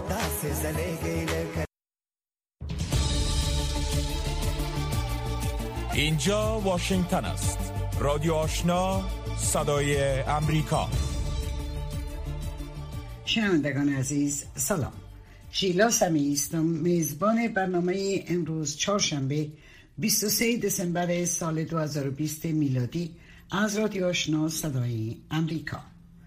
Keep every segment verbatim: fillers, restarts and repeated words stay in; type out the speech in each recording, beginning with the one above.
اینجا واشنگتن است. رادیو آشنا، صدای امریکا. شنوندگان عزیز سلام. شیلا سمی هستم، میزبان برنامه امروز چهارشنبه بیست و سوم دسامبر سال دو هزار و بیست میلادی از رادیو آشنا صدای امریکا.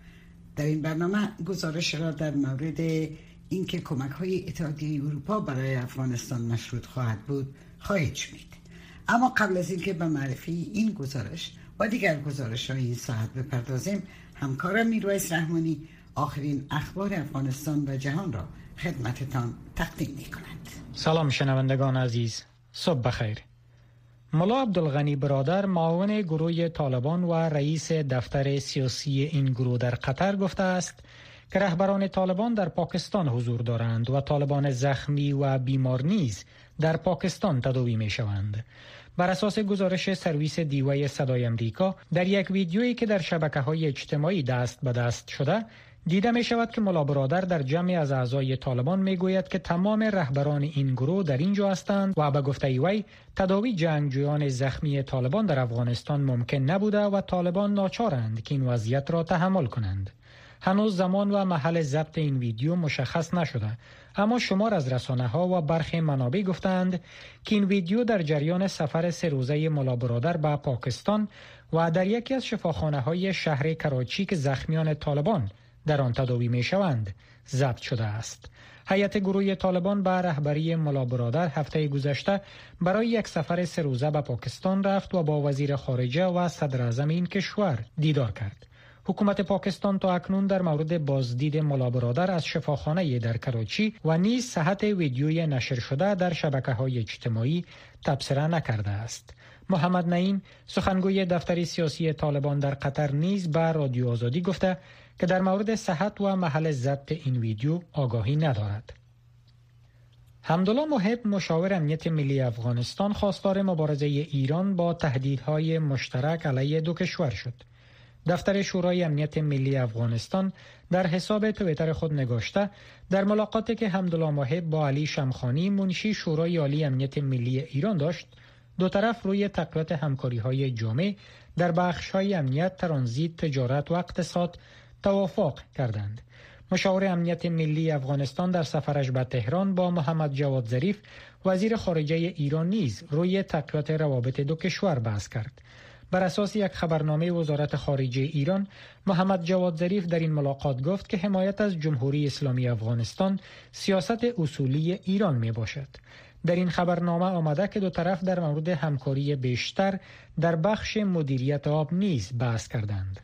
در این برنامه گزارش را در مورد اینکه کمک‌های اتحادیه اروپا برای افغانستان مشروط خواهد بود خواهید شنید. اما قبل از اینکه به معرفی این گزارش و دیگر گزارش‌های این ساعت بپردازیم، همکارم میرویس رحمانی آخرین اخبار افغانستان و جهان را خدمتتان تقدیم می‌کند. سلام شنوندگان عزیز، صبح بخیر. ملا عبدالغنی برادر، معاون گروه طالبان و رئیس دفتر سیاسی این گروه در قطر گفته است که رهبران طالبان در پاکستان حضور دارند و طالبان زخمی و بیمار نیز در پاکستان تداوی می شوند. بر اساس گزارش سرویس دیوای صدای امریکا، در یک ویدیویی که در شبکه‌های اجتماعی دست به دست شده، دیده می شود که ملا برادر در جمعی از اعضای طالبان می گوید که تمام رهبران این گروه در اینجا هستند و به گفته وی تداوی جنگجویان زخمی طالبان در افغانستان ممکن نبوده و طالبان ناچارند که این وضعیت را تحمل کنند. هنوز زمان و محل ضبط این ویدیو مشخص نشده، اما شمار از رسانه‌ها و برخی منابع گفتند که این ویدیو در جریان سفر سه روزه ملا برادر به پاکستان و در یکی از شفاخانه‌های شهر کراچی که زخمیان طالبان در آن تداوی می‌شوند ضبط شده است. هیئت گروه طالبان به رهبری ملا برادر هفته گذشته برای یک سفر سه روزه به پاکستان رفت و با وزیر خارجه و صدر اعظم این کشور دیدار کرد. حکومت پاکستان تا اکنون در مورد بازدید ملا برادر از شفاخانه در کراچی و نیز صحت ویدیوی نشر شده در شبکه‌های اجتماعی تبصره نکرده است. محمد نعیم، سخنگوی دفتر سیاسی طالبان در قطر، نیز به رادیو آزادی گفته که در مورد صحت و محل ضبط این ویدیو آگاهی ندارد. حمدالله محب، مشاور امنیت ملی افغانستان، خواستار مبارزه ایران با تهدیدهای مشترک علیه دو کشور شد. دفتر شورای امنیت ملی افغانستان در حساب توییتر خود نگاشته در ملاقاتی که حمدالله محب با علی شمخانی، منشی شورای عالی امنیت ملی ایران داشت، دو طرف روی تقویت همکاری‌های جامع در بخش‌های امنیت، ترانزیت، تجارت و اقتصاد توافق کردند. مشاور امنیت ملی افغانستان در سفرش به تهران با محمد جواد ظریف، وزیر خارجه ایران، نیز روی تقویت روابط دو کشور بحث کرد. بر اساس یک خبرنامه وزارت خارجه ایران، محمد جواد ظریف در این ملاقات گفت که حمایت از جمهوری اسلامی افغانستان سیاست اصولی ایران می باشد. در این خبرنامه آمده که دو طرف در مورد همکاری بیشتر در بخش مدیریت آب نیز بحث کردند.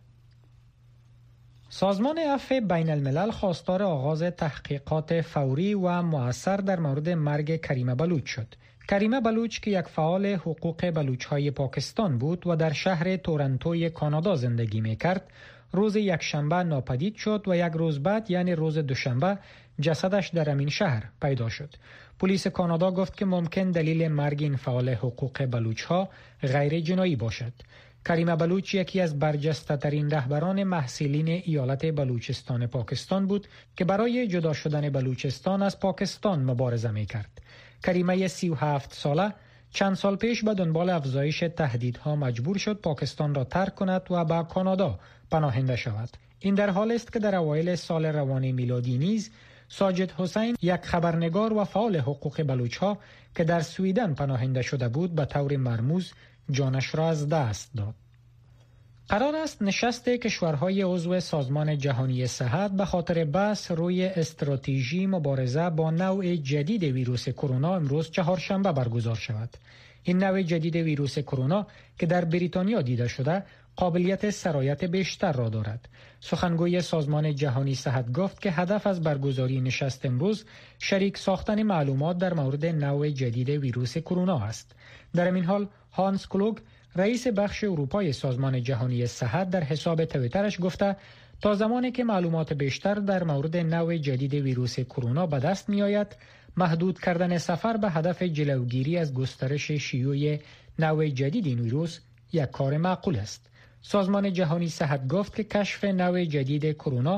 سازمان عفو بین الملل خواستار آغاز تحقیقات فوری و مؤثر در مورد مرگ کریمه بلوچ شد. کریمه بلوچ که یک فعال حقوق بلوچ‌های پاکستان بود و در شهر تورنتوی کانادا زندگی می‌کرد، روز یکشنبه ناپدید شد و یک روز بعد، یعنی روز دوشنبه، جسدش در همین شهر پیدا شد. پلیس کانادا گفت که ممکن دلیل مرگ این فعال حقوق بلوچ‌ها غیر جنایی باشد. کریمه بلوچ یکی از برجسته‌ترین رهبران محصلین ایالت بلوچستان پاکستان بود که برای جدا شدن بلوچستان از پاکستان مبارزه می‌کرد. کریمه سی و هفت ساله چند سال پیش به دنبال افزایش تهدیدها مجبور شد پاکستان را ترک کند و به کانادا پناهنده شود. این در حال است که در اوایل سال روان میلادی نیز ساجد حسین، یک خبرنگار و فعال حقوق بلوچ‌ها که در سویدن پناهنده شده بود، به طور مرموز جانش را از دست داد. قرار است نشست کشورهای عضو سازمان جهانی صحت به خاطر بحث روی استراتژی مبارزه با نوع جدید ویروس کرونا امروز چهارشنبه برگزار شود. این نوع جدید ویروس کرونا که در بریتانیا دیده شده، قابلیت سرایت بیشتر را دارد. سخنگوی سازمان جهانی صحت گفت که هدف از برگزاری نشست امروز شریک ساختن معلومات در مورد نوع جدید ویروس کرونا است. در این حال هانس کلوگ، رئیس بخش اروپای سازمان جهانی صحت، در حساب توییترش گفته تا زمانی که معلومات بیشتر در مورد نوع جدید ویروس کرونا به دست می آید، محدود کردن سفر به هدف جلوگیری از گسترش شیوع نوع جدید این ویروس یک کار معقول است. سازمان جهانی صحت گفت که کشف نوع جدید کرونا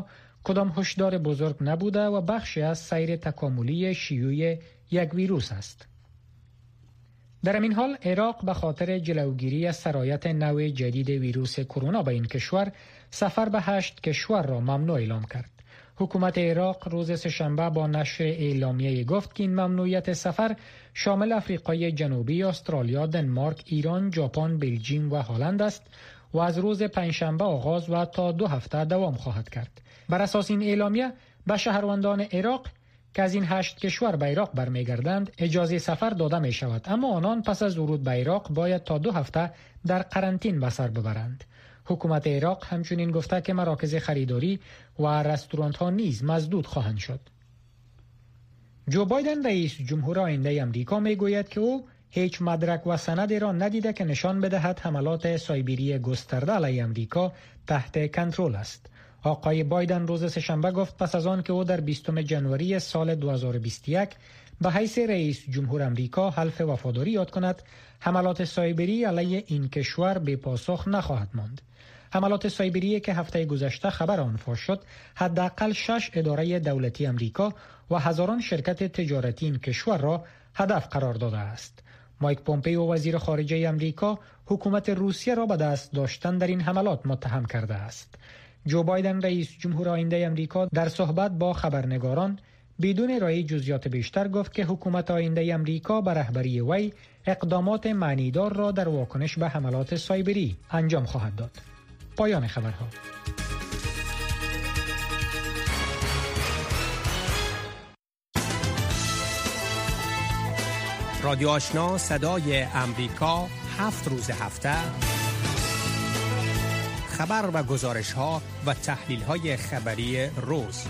کدام هشدار بزرگ نبوده و بخشی از سیر تکاملی شیوع یک ویروس است. در این حال عراق به خاطر جلوگیری از سرایت نوع جدید ویروس کرونا به این کشور سفر به هشت کشور را ممنوع اعلام کرد. حکومت عراق روز سه‌شنبه با نشر اعلامیه گفت که این ممنوعیت سفر شامل افریقای جنوبی، استرالیا، دنمارک، ایران، ژاپن، بلژیم و هلند است و از روز پنجشنبه آغاز و تا دو هفته دوام خواهد کرد. بر اساس این اعلامیه به شهروندان عراق که از این هشت کشور به عراق برمیگردند اجازه سفر داده می شود، اما آنان پس از ورود به عراق باید تا دو هفته در قرنطین به سر ببرند. حکومت عراق همچنین گفته که مراکز خریداری و رستوران ها نیز مسدود خواهند شد. جو بایدن رئیس جمهور آینده امریکا می گوید که او هیچ مدرک و سندی را ندیده که نشان بدهد حملات سایبری گسترده علیه امریکا تحت کنترل است. آقای بایدن روز سه‌شنبه گفت پس از آن که او در بیستم ژانویه سال دو هزار و بیست و یک به حیث رئیس جمهور امریکا حلف وفاداری یاد کند، حملات سایبری علیه این کشور بی پاسخ نخواهد ماند. حملات سایبری که هفته گذشته خبر آن فاش شد، حداقل شش اداره دولتی امریکا و هزاران شرکت تجارتی این کشور را هدف قرار داده است. مایک پومپئو وزیر خارجه امریکا حکومت روسیه را به دست داشتن در این حملات متهم کرده است. جو بایدن رئیس جمهور آینده امریکا در صحبت با خبرنگاران بدون ارائه جزئیات بیشتر گفت که حکومت آینده امریکا به رهبری وی اقدامات معنیدار را در واکنش به حملات سایبری انجام خواهد داد. پایان خبرها. رادیو آشنا صدای امریکا هفت روز هفته خبر و گزارش ها و تحلیل های خبری روز.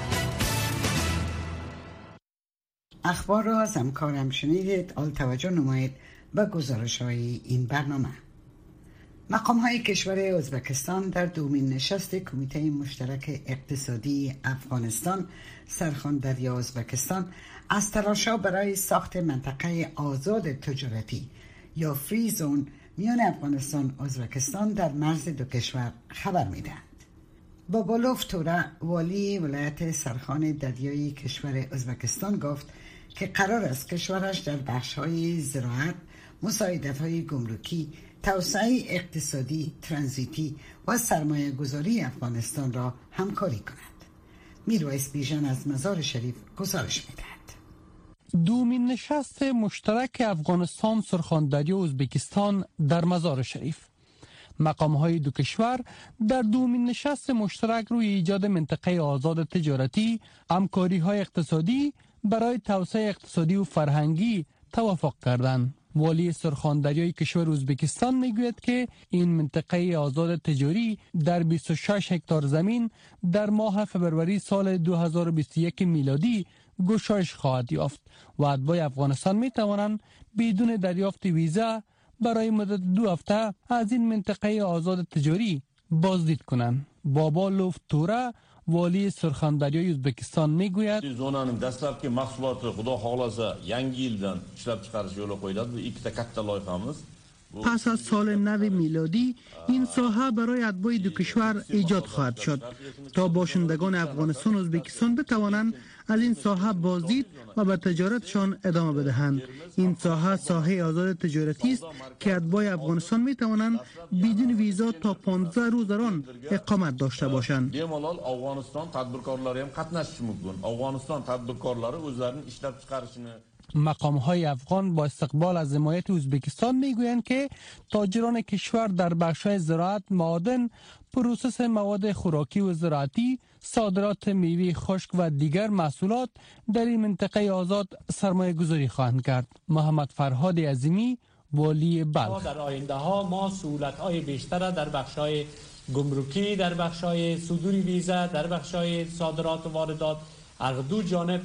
اخبار را از همکارم شنیدید. آل توجه نمایید به گزارش های این برنامه. مقام های کشور ازبکستان در دومین نشست کمیته مشترک اقتصادی افغانستان سرخان دریا ازبکستان از تلاش‌ها برای ساخت منطقه آزاد تجارتی یا فری زون میان افغانستان و ازبکستان در مرز دو کشور خبر میدهند. بابالوف توره والی ولایت سرخان دریایی کشور ازبکستان گفت که قرار است کشورش در بخش‌های زراعت، مساعدت‌های گمرکی، توسعه اقتصادی، ترانزیتی و سرمایه گذاری افغانستان را همکاری کند. میرویس بیژن از مزار شریف گزارش میدهد. دومین نشست مشترک افغانستان سرخاندریا ازبکستان در مزار شریف. مقام‌های دو کشور در دومین نشست مشترک روی ایجاد منطقه آزاد تجارتی، همکاری‌های اقتصادی برای توسعه اقتصادی و فرهنگی توافق کردند. والی سرخاندریای کشور ازبکستان میگوید که این منطقه آزاد تجاری در بیست و شش هکتار زمین در ماه فبروری سال دو هزار و بیست و یک میلادی گشایش خواهد یافت و اتباع افغانستان می توانند بدون دریافت ویزا برای مدت دو هفته از این منطقه آزاد تجاری بازدید کنند. بابالوف توره والی سرخاندریای ازبکستان میگوید zonaning dastlabki mahsuloti xudo xohlasa yangi yildan ishlab chiqarish yo'li qo'yiladi. Bu ikkita katta loyihamiz. پس از سال نو میلادی این ساحه برای اتباع دو کشور ایجاد خواهد شد تا باشندگان افغانستان و ازبکستان بتوانند از این ساحه بازدید و به تجارتشان ادامه بدهند. این ساحه ساحه آزاد تجارتی است که اتباع افغانستان می توانند بدون ویزا تا پانزده روز در آن اقامت داشته باشند. Bemalol Afg'oniston tadbirkorlari ham qatnashishi mumkin. Afg'oniston tadbirkorlari o'zlarining ishlab chiqarishini مقام های افغان با استقبال از حمایت ازبکستان میگویند که تاجران کشور در بخش‌های زراعت، معادن، پروسس مواد خوراکی و زراعتی، صادرات میوه خشک و دیگر محصولات در این منطقه آزاد سرمایه گذاری خواهند کرد. محمد فرهاد عظیمی والی بلخ: در آینده ها ما سهولت‌های بیشتر در بخش‌های گمرکی، در بخش‌های صدور ویزا، در بخش‌های صادرات و واردات از دو جانب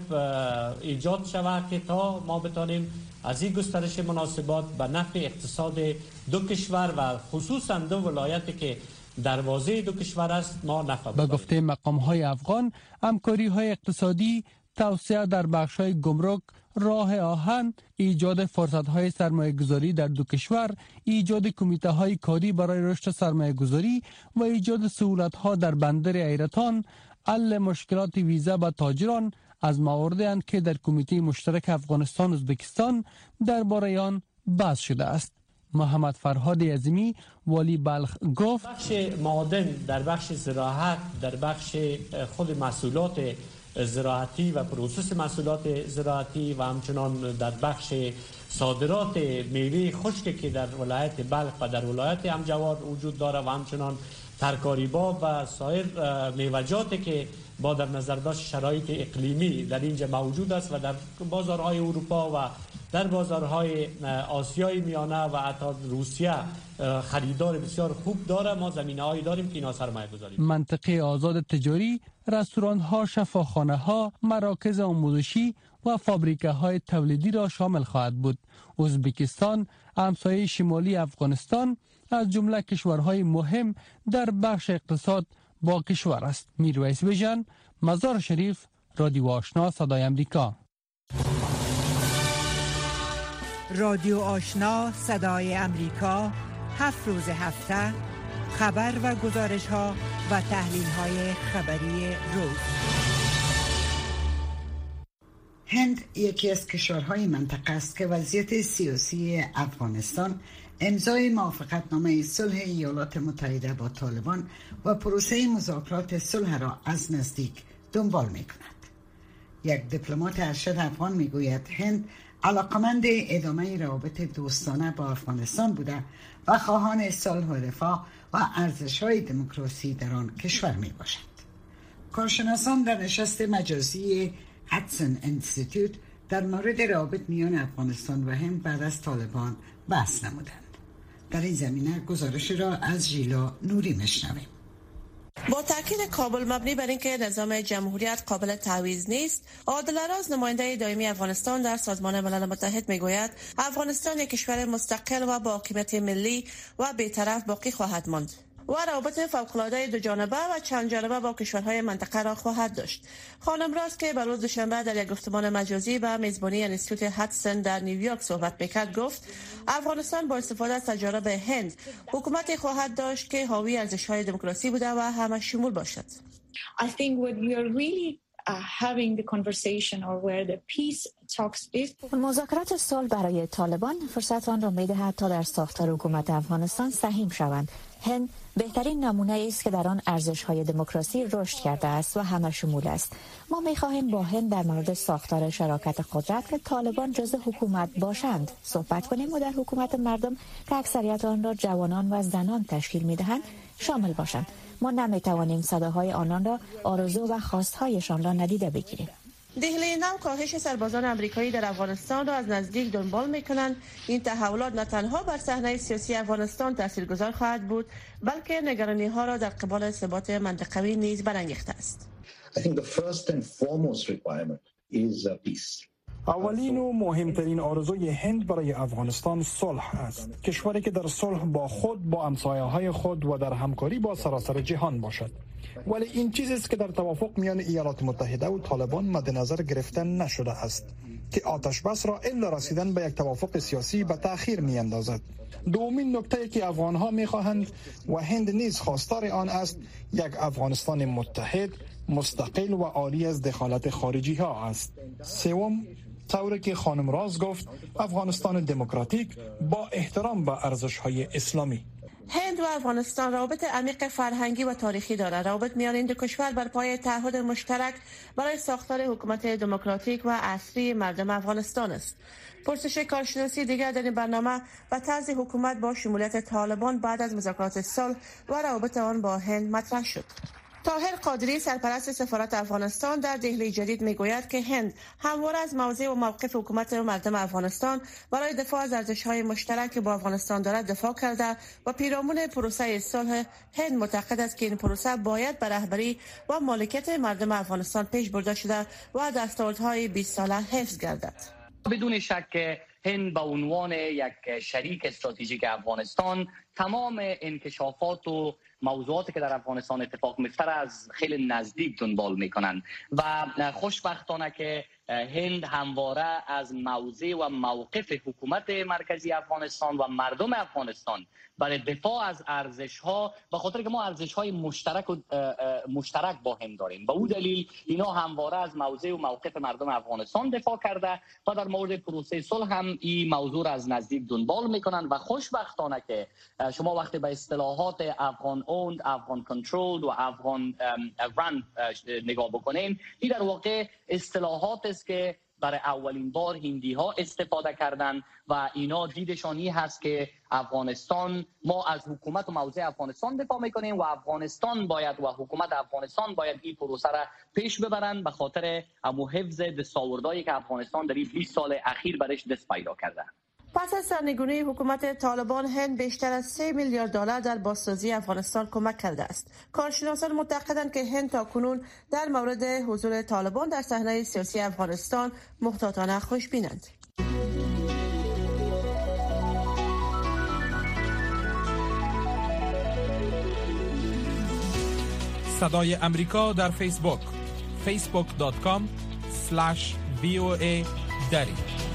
ایجاد شود که تا ما بتانیم از این گسترش مناسبات به نفع اقتصاد دو کشور و خصوصا دو ولایتی که دروازه دو کشور است ما نفع به گفته مقام‌های افغان، همکاری‌های اقتصادی، توسعه در بخش‌های گمرک، راه آهن، ایجاد فرصت‌های سرمایه‌گذاری در دو کشور، ایجاد کمیته‌های کاری برای رشد سرمایه‌گذاری و ایجاد سهولت‌ها در بندر حیرتان حل مشکلات ویزا به تاجران از مواردی اند که در کمیته مشترک افغانستان ازبکستان درباره آن بحث شده است. محمد فرهاد عظیمی والی بلخ گفت بخش معادن در بخش زراعت، در بخش خود محصولات زراعتی و پروسس محصولات زراعتی و همچنان در بخش صادرات میوه خشک که در ولایت بلخ و در ولایت همجوار وجود داره و همچنان ترکاری‌ها و سایر میوه‌جاتی که با در نظر داشت شرایط اقلیمی در اینجا موجود است و در بازارهای اروپا و در بازارهای آسیای میانه و حتی روسیه خریدار بسیار خوب داره. ما زمینه‌هایی داریم که اینا سرمایه گذاری. منطقه آزاد تجاری، رستوران‌ها، شفاخانه‌ها، مراکز آموزشی و فابریکه‌های تولیدی را شامل خواهد بود. ازبکستان، همسایه شمالی افغانستان، از جمله کشورهای مهم در بخش اقتصاد با کشور است. میرویس بیژن، مزار شریف، رادیو آشنا صدای امریکا. رادیو آشنا صدای امریکا، هفت روز هفته خبر و گزارش ها و تحلیل های خبری روز. هند یکی از کشورهای منطقه است که وضعیت سیاسی افغانستان، امضای موافقتنامه صلح ایالات متحده با طالبان و پروسه مذاکرات صلح را از نزدیک دنبال می کند. یک دیپلمات ارشد افغان می گوید هند علاقمند ادامه روابط دوستانه با افغانستان بوده و خواهان صلح و رفاه و ارزش‌های دموکراسی در آن کشور می باشد. کارشناسان در نشست مجازی هاتسون انستیتوت در مورد روابط میان افغانستان و هند بعد از طالبان بحث نمودند. در این زمینه گزارش را از ژیلا نوری میشنویم. با تاکید کابل مبنی بر اینکه نظام جمهوریت قابل تعویض نیست، عادل راز نماینده دائمی افغانستان در سازمان ملل متحد میگوید افغانستان یک کشور مستقل و با حاکمیت ملی و بی‌طرف باقی خواهد ماند و روابط فوق‌العاده دو جانبه و چند جانبه با کشورهای منطقه را خواهد داشت. خانم راز که به روز دوشنبه در یک گفتمان مجازی به میزبانی انستیتوت هاتسون در نیویورک صحبت میکرد گفت افغانستان با استفاده از تجارب هند حکومتی خواهد داشت که حاوی ارزش‌های دموکراسی بوده و همه شمول باشد. I think what we are really uh, having the conversation or where the peace talks is مذاکرات صلح برای طالبان فرصت آن را می‌دهد تا در ساختار حکومت افغانستان سهیم شوند. هند بهترین نمونه است که در آن ارزش‌های دموکراسی رشد کرده است و همه شمول است. ما می‌خواهیم با هند در مورد ساختار شراکت قدرت که طالبان جزء حکومت باشند صحبت کنیم و در حکومت مردم که اکثریت آن را جوانان و زنان تشکیل می‌دهند شامل باشند. ما نمی‌توانیم صداهای آنان را آرزو و خواست‌هایشان را ندیده بگیریم. دهلی نو کاهش سربازان آمریکایی در افغانستان را از نزدیک دنبال می‌کنند. این تحولات نه تنها بر صحنه سیاسی افغانستان تاثیرگذار خواهد بود، بلکه نگرانی‌ها را در قبال ثبات منطقوی نیز برانگیخته است. I think the first and foremost requirement is peace. اولین و مهمترین آرزوی هند برای افغانستان صلح است. کشوری که در صلح با خود، با همسایه‌های خود و در همکاری با سراسر جهان باشد. ولی این چیزی است که در توافق میان ایالات متحده و طالبان مد نظر گرفته نشده است که آتش بس را الا رسیدن به یک توافق سیاسی به تأخیر میاندازد. دومین نکته که افغان‌ها می‌خواهند و هند نیز خواستار آن است یک افغانستان متحد، مستقل و عاری از دخالت خارجی ها است. سوم، طوری که خانم راز گفت، افغانستان دموکراتیک با احترام به ارزش‌های اسلامی. هند و افغانستان روابط عمیق فرهنگی و تاریخی دارد. روابط میان این دو کشور بر پایه تعهد مشترک برای ساختار حکومت دموکراتیک و عصری مردم افغانستان است. پرسش کارشناسی دیگر در این برنامه و طرز حکومت با شمولیت طالبان بعد از مذاکرات صلح و روابط آن با هند مطرح شد. طاهر قادری سرپرست سفارت افغانستان در دهلی جدید میگوید که هند همواره از موضع و موقف حکومت و مردم افغانستان برای دفاع از ارزش‌های مشترک با افغانستان دارد دفاع کرده و پیرامون پروسه صلح هند معتقد است که این پروسه باید به رهبری و مالکیت مردم افغانستان پیش برده شده و دستاوردهای بیست ساله حفظ گردد. بدون شک هند به عنوان یک شریک استراتژیک افغانستان تمام انکشافات و موضوعاتی که در افغانستان اتفاق میفته از خیلی نزدیک دنبال میکنن و خوشبختانه که هند همواره از موضع و موقف حکومت مرکزی افغانستان و مردم افغانستان برای دفاع از ارزش ها، به خاطر که ما ارزش های مشترک و مشترک با هم داریم، به اون دلیل اینا همواره از موضع و موقف مردم افغانستان دفاع کرده و در مورد پروسه صلح هم این موضوع را از نزدیک دنبال میکنن و خوشبختانه که شما وقتی به اصطلاحات افغان اوند، افغان کنترل و افغان ران نگاه بکنین، این در واقع اصطلاحات است که برای اولین بار هندی ها استفاده کردن و اینا دیدشانی هست که افغانستان، ما از حکومت و موضع افغانستان دفاع میکنیم و افغانستان باید و حکومت افغانستان باید این پروسه را پیش ببرن به خاطر امو حفظ دستاوردهایی که افغانستان در این بیست سال اخیر برش دست پیدا کرده. پس از سرنگونی حکومت طالبان، هند بیشتر از سه میلیارد دلار در بازسازی افغانستان کمک کرده است. کارشناسان معتقدند که هند تاکنون در مورد حضور طالبان در صحنه سیاسی افغانستان محتاطانه خوشبینند. صدای امریکا در فیسبوک فیسبوک دات کام اسلش وی او ای دری.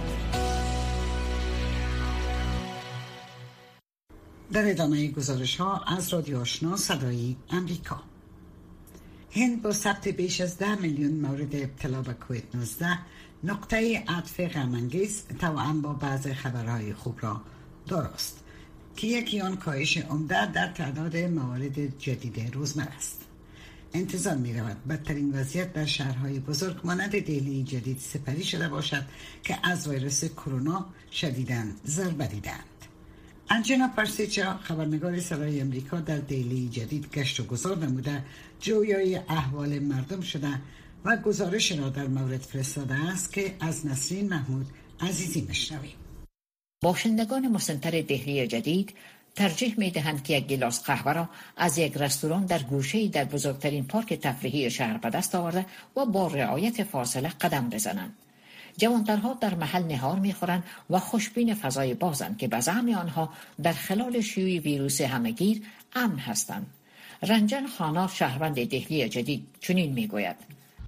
در ادامه گزارش ها از رادیو آشنا صدای امریکا، هند با ثبت بیش از ده میلیون مورد ابتلا به کووید نوزده نقطه عطف غم‌انگیز توأم با بعض خبرهای خوب را داراست که یکی آن کاهش عمده در تعداد موارد جدید روزمره است. انتظار می رود بدترین وضعیت در شهرهای بزرگ مانند دهلی جدید سپری شده باشد که از ویروس کرونا شدیداً ضربه دیدند. انجنا پرسیچا، خبرنگار صدای امریکا، در دهلی جدید گشت و گذار نموده جویای احوال مردم شده و گزارش را در مورد فرستاده است که از نسرین محمود عزیزی مشنویم. باشندگان مسنتر دهلی جدید ترجیح می دهند که یک گلاس قهوه را از یک رستوران در گوشه‌ای در بزرگترین پارک تفریحی شهر به دست آورده و با رعایت فاصله قدم بزنند. جوانترها در محل نهار می‌خورند و خوشبین فضای بازند که به زعم آنها در خلال شیوع ویروس همه‌گیر امن هستند. رنجن خانا، شهروند دهلی جدید، چنین می‌گوید: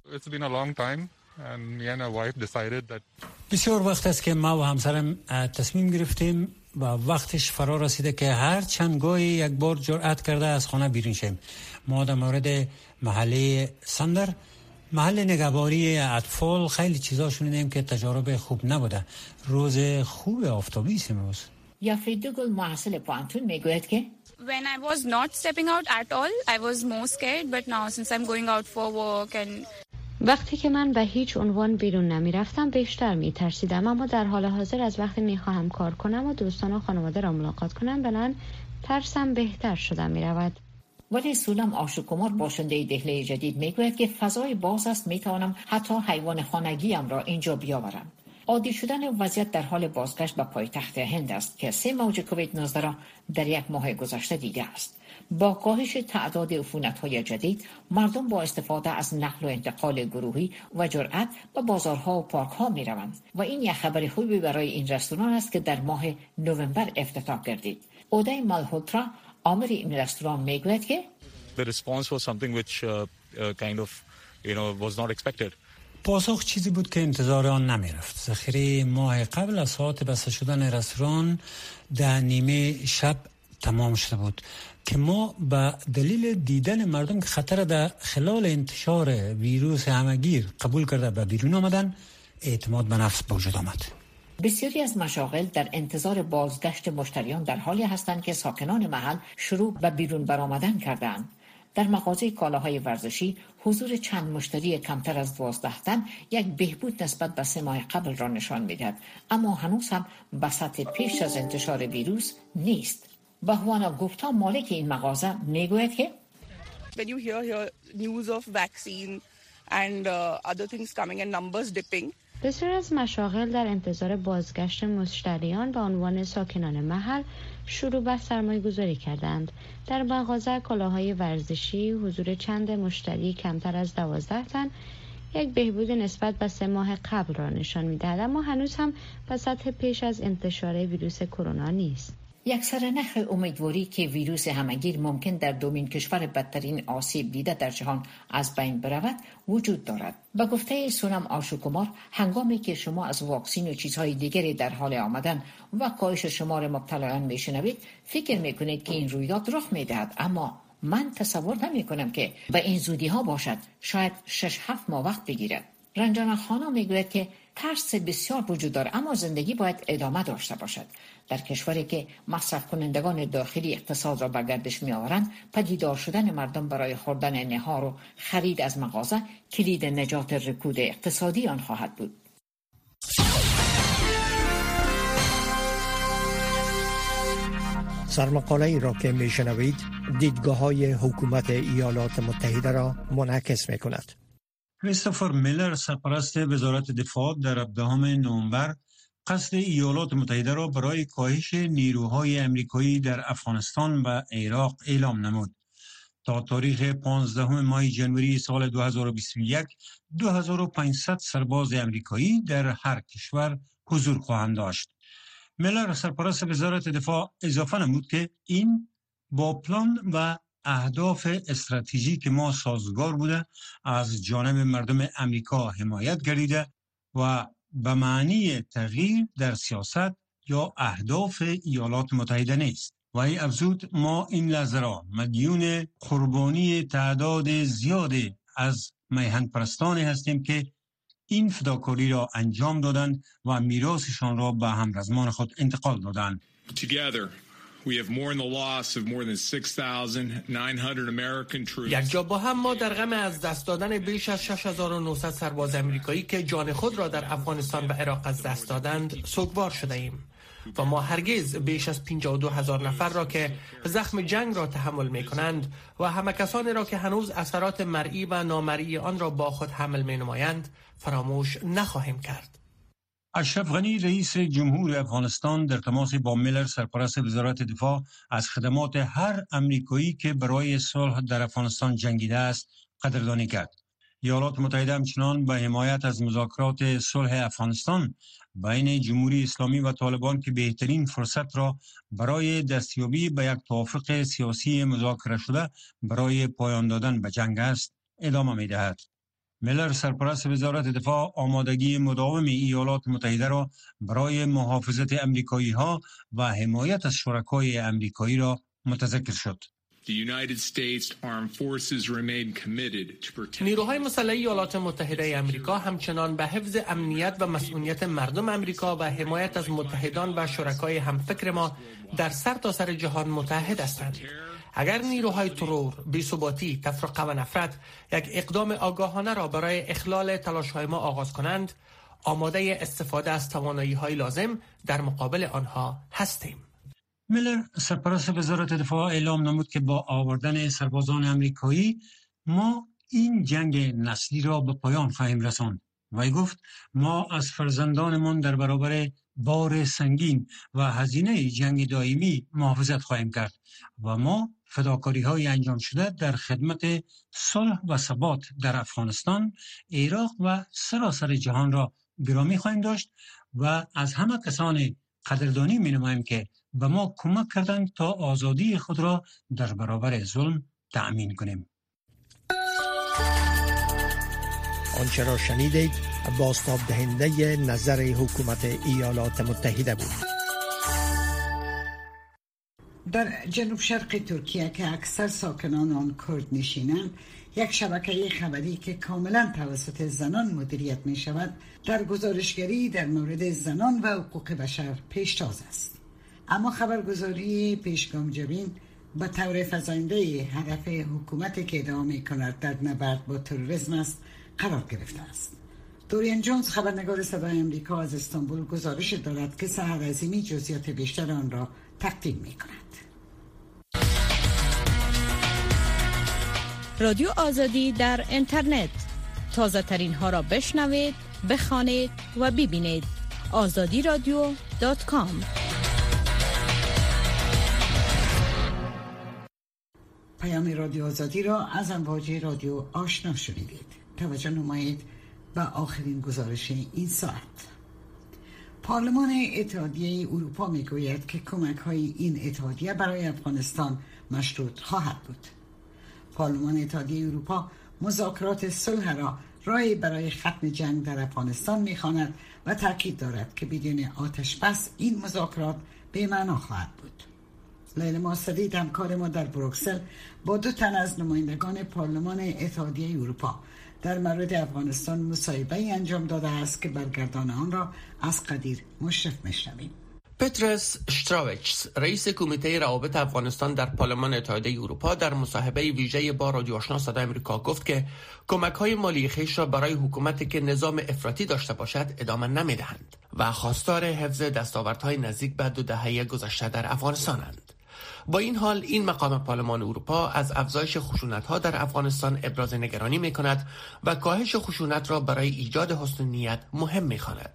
بسیار وقت است که ما و همسرم تصمیم گرفتیم و وقتش فرا رسیده که هر چند گاهی یک بار جرأت کرده از خانه بیرون شیم. ما در مورد محله سندر، محل نگهداری اطفال، خیلی چیزا شنیدیم که تجارب خوب نبوده. روز خوب آفتابی است امروز. یافریدگل محصل پانتون میگوید که When I was not stepping out at all, I was more scared, but now since I'm going out for work and وقتی که من به هیچ عنوان بیرون نمی رفتم بیشتر می ترسیدم، اما در حال حاضر از وقتی می خواهم کار کنم و دوستان و خانواده را ملاقات کنم بنان ترسم بهتر شده می رود. ولی سولم آشوکمار، باشنده دهلی جدید، می گوید که فضای باز است، می توانم حتی حیوان خانگیم را اینجا بیاورم. عادی شدن وضعیت در حال بازگشت به پایتخت هند است که سه موج کووید نوزده را در یک ماه گذشته دیده است. با کاهش تعداد عفونت‌های جدید، مردم با استفاده از نقل و انتقال گروهی و جرأت به بازارها و پارک‌ها می‌روند و این یک خبر خوبی برای این رستوران است که در ماه نوامبر افتتاح گردید. اودای مالهوترا، آمر این رستوران، میگوید که The response was something which uh, uh, kind of you know was not expected. پاسخ چیزی بود که انتظار آن نمی‌رفت. ذخیره ماه قبل از ساعت بسته شدن رستوران در نیمه شب تمام شده بود که ما به دلیل دیدن مردم که خطر در خلال انتشار ویروس همه‌گیر قبول کرده به بیرون آمدن، اعتماد به نفس به وجود آمد. بسیاری از مشاغل در انتظار بازگشت مشتریان در حالی هستند که ساکنان محل شروع به بیرون برآمدن کردند. در مغازه کالاهای ورزشی حضور چند مشتری کمتر از دوازده تن یک بهبود نسبت به سه ماه قبل را نشان می‌دهد، اما هنوز هم به سطح پیش از انتشار ویروس نیست. بهوانا گوپتا، مالک این مغازه، میگوید که When you hear here news of vaccine and uh, other things coming and numbers dipping. بسیار از مشاغل در انتظار بازگشت مشتریان به عنوان ساکنان محل شروع به سرمایه گذاری کردند. در مغازه کالاهای ورزشی حضور چند مشتری کمتر از دوازده تن یک بهبود نسبت به سه ماه قبل را نشان می‌دهد، اما هنوز هم به سطح پیش از انتشار ویروس کرونا نیست. یک سرنخ امیدواری که ویروس همهگیر ممکن در دومین کشور بدترین آسیب دیده در جهان از بین برود وجود دارد. به گفته سونم آشوکومار، هنگامی که شما از واکسین و چیزهای دیگری در حال آمدن و کاهش شمار مبتلایان میشنوید، فکر میکنید که این رویداد رخ میدهد، اما من تصور نمی کنم که به این زودی ها باشد. شاید شش هفت ماه وقت بگیرد. رنجانا خانم میگوید که ترس بسیار وجود دارد، اما زندگی باید ادامه داشته باشد. در کشوری که مصرف کنندگان داخلی اقتصاد را به گردش می آورند، پدیدار شدن مردم برای خوردن نهار و خرید از مغازه کلید نجات رکود اقتصادی آن خواهد بود. سرمقاله ای را که می شنوید دیدگاه های حکومت ایالات متحده را منعکس می کند. کریستوفر میلر، سرپرست وزارت دفاع، در هفدهم نوامبر قصد ایالات متحده را برای کاهش نیروهای امریکایی در افغانستان و عراق اعلام نمود. تا تاریخ پانزدهم ماه ژانویه سال دو هزار و بیست و یک، دو هزار و پانصد سرباز امریکایی در هر کشور حضور خواهند داشت. میلر، سرپرست وزارت دفاع، اضافه نمود که این با پلان و اهداف استراتژیک ما سازگار بوده، از جانب مردم امریکا حمایت گردیده و به معنی تغییر در سیاست یا اهداف ایالات متحده نیست. و ای افزود، ما این لحظه را مدیون قربانی تعداد زیادی از میهن پرستانی هستیم که این فداکاری را انجام دادند و میراثشان را به همرزمان خود انتقال دادند. Together we have mourned the loss of more than six thousand nine hundred American troops. یک جا با هم ما در غم از دست دادن بیش از شش هزار و نهصد سرباز امریکایی که جان خود را در افغانستان و عراق از دست دادند سوگوار شده ایم و ما هرگز بیش از پنجاه و دو هزار نفر را که زخم جنگ را تحمل می کنند و همه کسانی را که هنوز اثرات مرئی و نامرئی آن را با خود حمل می نمایند فراموش نخواهیم کرد. اشرف غنی، رئیس جمهور افغانستان، در تماس با میلر، سرپرست وزارت دفاع، از خدمات هر امریکایی که برای صلح در افغانستان جنگیده است قدردانی کرد. ایالات متحده همچنان به حمایت از مذاکرات صلح افغانستان بین جمهوری اسلامی و طالبان که بهترین فرصت را برای دستیابی به یک توافق سیاسی مذاکره شده برای پایان دادن به جنگ است ادامه می دهد. میلر، سرپرست وزارت دفاع، آمادگی مداوم ایالات متحده را برای محافظت امریکایی ها و حمایت از شرکای امریکایی را متذکر شد. نیروهای مسلح ایالات متحده امریکا همچنان به حفظ امنیت و مسئولیت مردم امریکا و حمایت از متحدان و شرکای همفکر ما در سرتاسر سر جهان متحد هستند. اگر نیروهای ترور، بی‌ثباتی، تفرقه و نفرت یک اقدام آگاهانه را برای اخلال تلاش‌های ما آغاز کنند، آماده استفاده از توانایی‌های لازم در مقابل آنها هستیم. میلر، سرپرست وزارت دفاع، اعلام نمود که با آوردن سربازان امریکایی ما این جنگ نسلی را به پایان خواهیم رساند. وی گفت ما از فرزندانمان در برابر بار سنگین و هزینه جنگ دائمی محافظت خواهیم کرد و ما فداکاری های انجام شده در خدمت صلح و ثبات در افغانستان، عراق و سراسر جهان را گرامی خواهیم داشت و از همه کسان قدردانی می نماییم که به ما کمک کردند تا آزادی خود را در برابر ظلم تأمین کنیم. آنچه را شنیدید بازتاب دهنده نظر حکومت ایالات متحده بود. در جنوب شرق ترکیه که اکثر ساکنان آن کرد نشینند، یک شبکه خبری که کاملا توسط زنان مدیریت می شود در گزارشگری در مورد زنان و حقوق بشر پیشتاز است. اما خبرگزاری پیشگام جبین به طور فزاینده هدف حکومت که ادعا می کند در نبرد با تروریسم است قرار گرفته است. دوریان جونز، خبرنگار صدای امریکا از استانبول، گزارش دارد که سحر عظیمی جزئیات بیشتر آن را تقدیم می کند. رادیو آزادی در اینترنت، تازه ترین ها را بشنوید، بخوانید و ببینید. آزادی رادیو دات کام. پیام رادیو آزادی را از امواج رادیو آشنا شنیدید. توجه نمایید به آخرین گزارش این ساعت. پارلمان اتحادیه اروپا میگوید که کمک های این اتحادیه برای افغانستان مشروط خواهد بود. پارلمان اتحادیه اروپا مذاکرات صلح را راهی برای ختم جنگ در افغانستان می‌خواند و تاکید دارد که بدون آتش بس این مذاکرات بی معنا خواهد بود. لیلا ماسدید همکار ما در بروکسل با دو تن از نمایندگان پارلمان اتحادیه اروپا در مورد افغانستان مصاحبه‌ای انجام داده است که برگردان آن را از قدیر مشرف می‌شنویم. پترس شتراویچ، رئیس کمیته روابط افغانستان در پارلمان اتحادیه اروپا، در مصاحبه ویژه با رادیو آشنا صدای آمریکا گفت که کمک‌های مالی خویش را برای حکومتی که نظام افراطی داشته باشد ادامه نمی‌دهند و خواستار حفظ دستاوردهای نزدیک به دو دهه گذشته در افغانستانند. با این حال این مقام پارلمان اروپا از افزایش خشونت‌ها در افغانستان ابراز نگرانی می‌کند و کاهش خشونت را برای ایجاد حسن نیت مهم می‌خواند.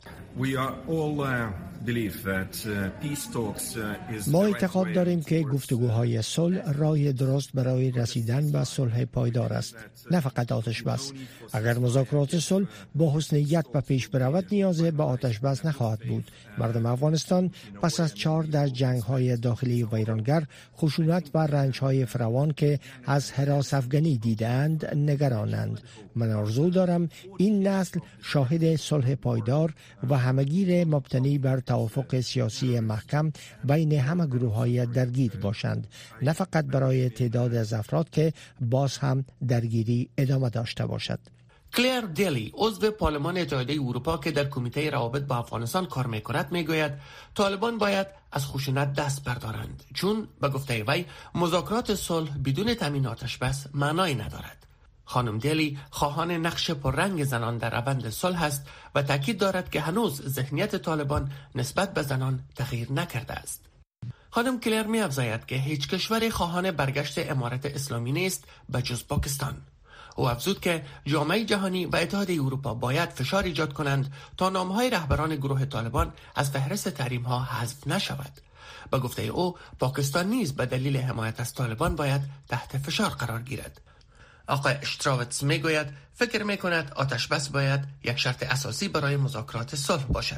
ما اعتقاد داریم که گفتگوهای صلح راه درست برای رسیدن به صلح پایدار است، نه فقط آتش بس. اگر مذاکرات صلح با حسن نیت به پیش برود نیاز به آتش بس نخواهد بود. مردم افغانستان پس از چهار در جنگ‌های داخلی ویرانگر، خشونت و رنج‌های فراوان که از حراس افغانی دیدند نگرانند. من آرزو دارم این نسل شاهد صلح پایدار و همگیر مبتنی بر توافق سیاسی محکم بین همه گروه‌های درگیر باشند، نه فقط برای تعداد از افراد که باز هم درگیری ادامه داشته باشد. کلیر دیلی، عضو پارلمان اتحادیه اروپا که در کمیته روابط با افغانستان کار می‌کند، میگوید طالبان باید از خشونت دست بردارند، چون به گفته وی مذاکرات صلح بدون تامین آتش بس معنایی ندارد. خانم دیلی خواهان نقش پررنگ زنان در روند صلح است و تاکید دارد که هنوز ذهنیت طالبان نسبت به زنان تغییر نکرده است. خانم کلیر می‌افزاید که هیچ کشوری خواهان برگشت امارت اسلامی نیست به جز پاکستان. او افزود که جامعه جهانی و اتحادیه اروپا باید فشار ایجاد کنند تا نامهای رهبران گروه طالبان از فهرست تحریم‌ها حذف نشود. به گفته او پاکستان نیز به دلیل حمایت از طالبان باید تحت فشار قرار گیرد. آقای اشتراوتس میگوید فکر میکند آتش بس باید یک شرط اساسی برای مذاکرات صلح باشد.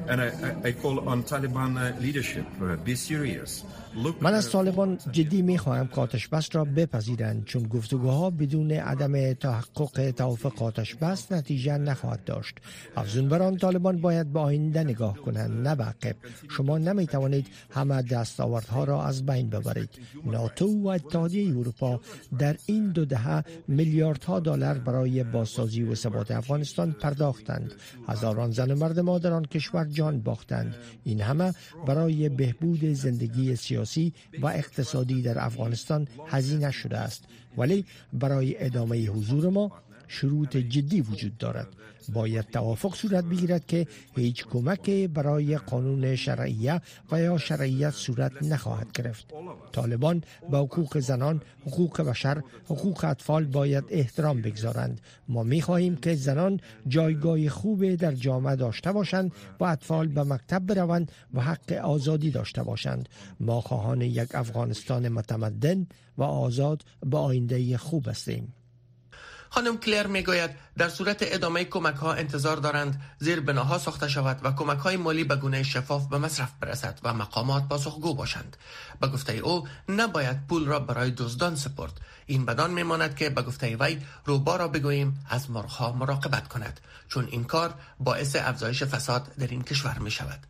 من از طالبان جدی میخواهم که آتش بس را بپذیرند، چون گفتگوها بدون عدم تحقق توافق آتش بس نتیجه نخواهد داشت. افزون بر آن طالبان باید به آینده نگاه کنند، نه به عقب. شما نمیتوانید همه دستاوردها را از بین ببرید. ناتو و اتحادیه اروپا در این دو دهه میلیاردها دلار برای بازسازی و ثبات افغانستان پرداختند. هزاران زن و مرد ما در آن کشور جان باختند. این همه برای بهبود زندگی سیاسی و اقتصادی در افغانستان هزینه شده است، ولی برای ادامه حضور ما شروط جدی وجود دارد. باید توافق صورت بگیرد که هیچ کمک برای قانون شرعیه و یا شرعیت صورت نخواهد گرفت. طالبان به حقوق زنان، حقوق بشر، حقوق اطفال باید احترام بگذارند. ما می‌خواهیم که زنان جایگاه خوب در جامعه داشته باشند و اطفال به مکتب بروند و حق آزادی داشته باشند. ما خواهان یک افغانستان متمدن و آزاد با آینده خوب هستیم. خانم کلیر میگوید در صورت ادامه کمک ها انتظار دارند زیر بناها ساخته شود و کمک های مالی به گونه شفاف به مصرف برسد و مقامات پاسخگو باشند. به گفته او نباید پول را برای دزدان سپرد. این بدان میماند که به گفته وی روبا را بگوییم از مرغ‌ها مراقبت کند، چون این کار باعث افزایش فساد در این کشور می شود.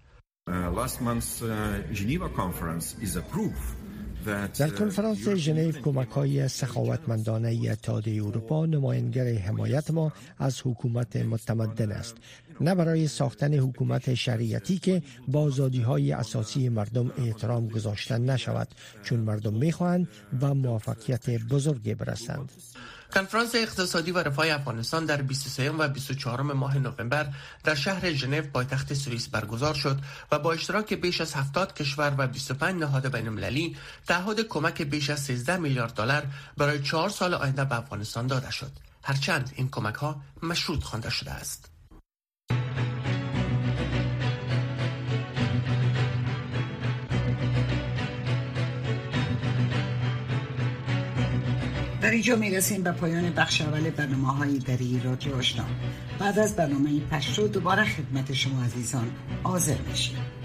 در کنفرانس ژنو کمک‌های سخاوتمندانه اتحادیه اروپا نمایانگر حمایت ما از حکومت متمدن است، نه برای ساختن حکومت شریعتی که با آزادی‌های اساسی مردم احترام گذاشته نشود، چون مردم می‌خواهند و موفقیت بزرگی برسند. کنفرانس اقتصادی و رفاه افغانستان در بیست و سوم و بیست و چهارم ماه نوامبر در شهر ژنو پایتخت سوئیس برگزار شد و با اشتراک بیش از هفتاد کشور و بیست و پنج نهاد بین‌المللی تعهد کمک بیش از سیزده میلیارد دلار برای چهار سال آینده به افغانستان داده شد، هرچند این کمک ها مشروط خوانده شده است. در در اینجا میرسیم به پایان بخش اول برنامه هایی در رادیو آشنا. بعد از برنامه پشتو دوباره خدمت شما عزیزان حاضر میشیم.